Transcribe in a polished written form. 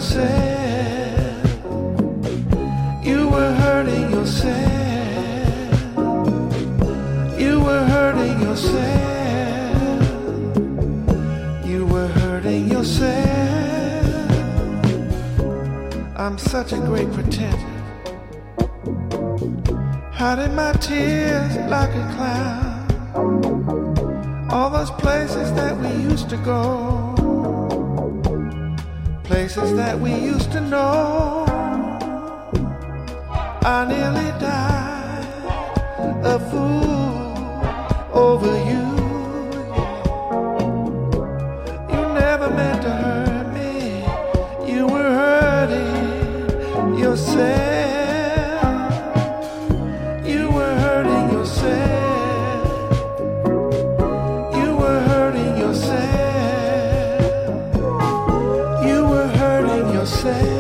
yourself. You were hurting yourself. You were hurting yourself. You were hurting yourself. I'm such a great pretender, hiding my tears like a clown. All those places that we used to go, places that we used to know. I nearly died a fool over you. You never meant to hurt me. You were hurting yourself. You were hurting yourself. You were hurting yourself. You were hurting yourself.